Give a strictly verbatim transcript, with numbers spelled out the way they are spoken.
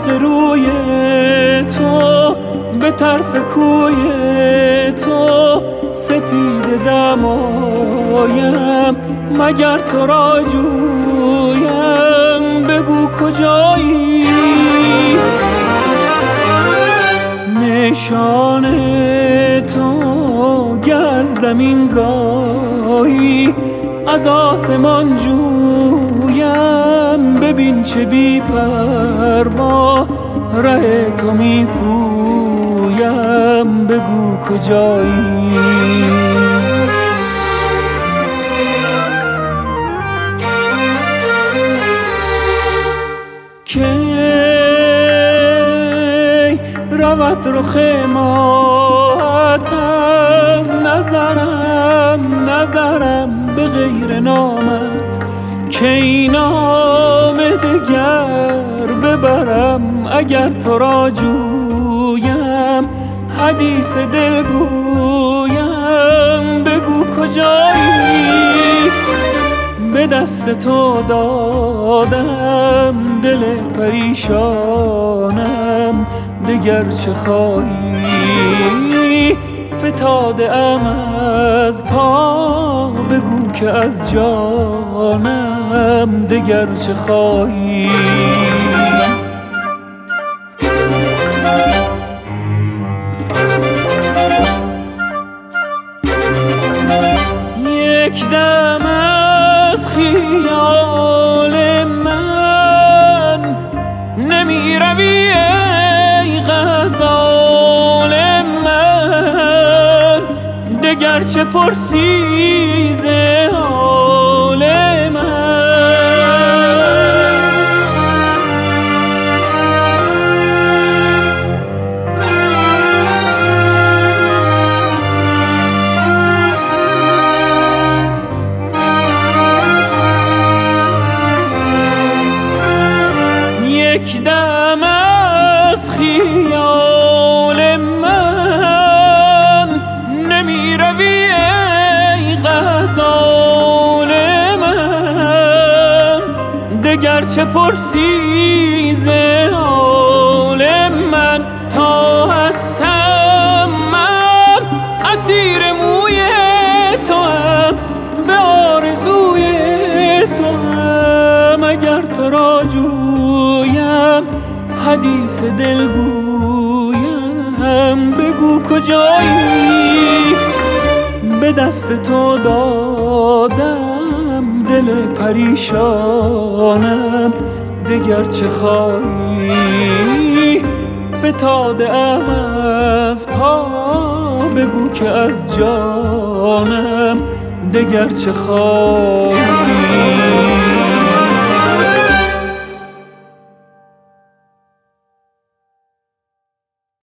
شوق روی تو به طرف کوی تو سپید دمایم، مگر تو را جویم بگو کجایی؟ نشان تو گر از زمین گاهی از آسمان جویم، ببین چه بی پروا ره تو می پویم، بگو کجایی؟ کی رود رخ ماهت از نظرم، نظرم به غیر نامت، کی نام دگر ببرم اگر تو را جویم، حدیث دل گویم بگو کجایی؟ به دست تو دادم دل پریشانم، دگر چه خواهی؟ فتاده ام از پا بگو که از جانم، دگر چه خواهی؟ یک دم از خیال من نمی روی ای غزال من، دگر چه پرسی ز حال من؟ یک دم از خیال من نمی روی ای غزال من، دگر چه پرسی ز حال من؟ تا هستم من اسیر موی تو هم، به آرزوی تو هم، اگر تو را جویم حدیث دل گویم بگو کجایی؟ به دست تو دادم دل پریشانم، دگر چه خواهی؟ فتاده ام از پا بگو که از جانم، دگر چه خواهی؟